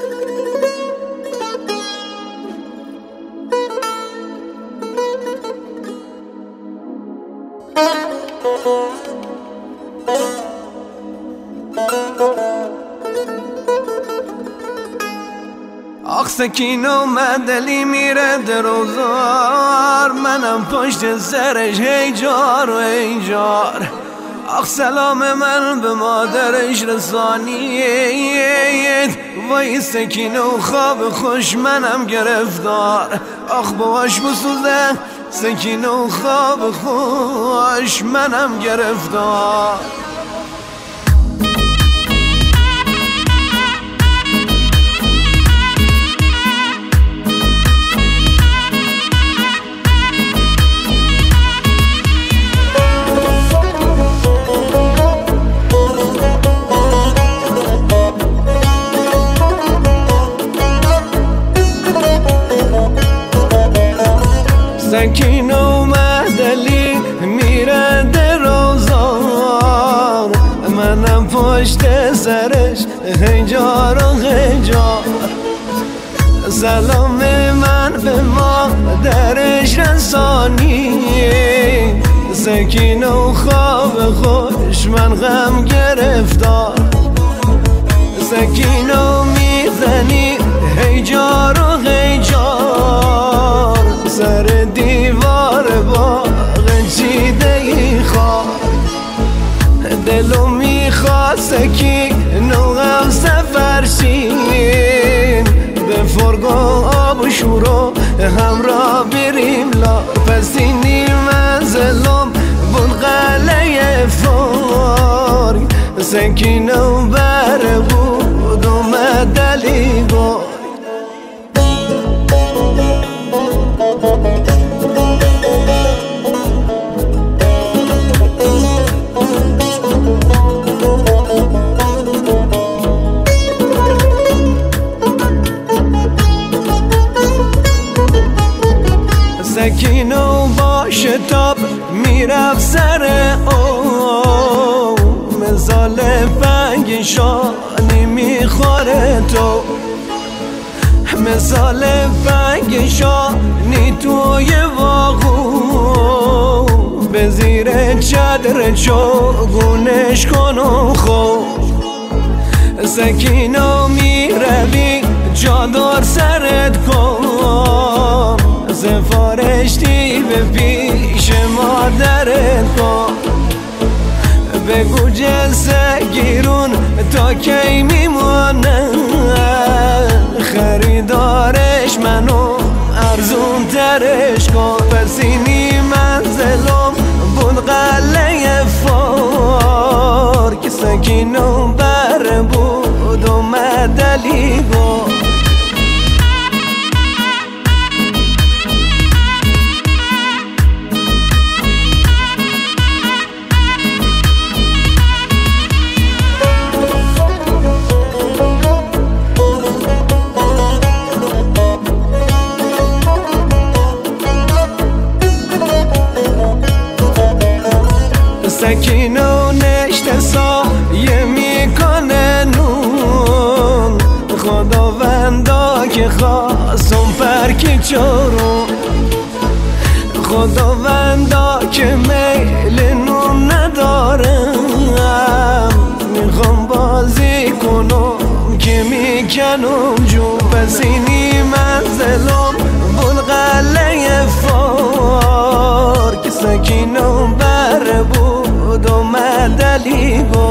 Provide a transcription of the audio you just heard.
آخ سکینه اومد دلی میره دروزار، منم پشت سرش هی جار و هی جار. آخ سلام من به مادرش رسانید، وای سکینه و خواب خوش منم گرفتار. آخ باش بسوزه سکینه و خواب خوش منم گرفتار. سکینه اومد علی میره دروزار، منم پشت سرش هجار و هجار. سلام من به مادرش رسانی، سکینه و خواب خوش من غم گرفتار. سکینه و میزنی هجار و هجار، سر دیوار باغ چیده ای خواه. دلو میخواد سکینه و غم سفر شین، به فرگاه آب و شورو همراه بریم لار. پس اینی منزلم بون قلعه فارگ، سکینه و بره بود اومد علی گفت. سکینه و با شتاب میرفت سر او، مثال فنگشانی میخوره تو، مثال فنگشانی توی واغو. به زیر چادر چوگونش کن و خو. سکینه میروی چادر سرت کن، سفارش دی به پیش مادرت کن. بگو جلسه گیرون تا کی میمونه، خریدارش منو ارزون ترش کن. پس اینی منزلم بون قلعه فار، که سکینه بر بود اومد علی گفت. سکینه و نشته سایه میکنه نون، خداوندا که خواستم پرکی چورون. خداوندا که میل نون ندارم، میخوام بازی کنم که میکنم جون. پس اینی منزلم بون قلعه فار، که سکینه بر بود اومد علی گفت.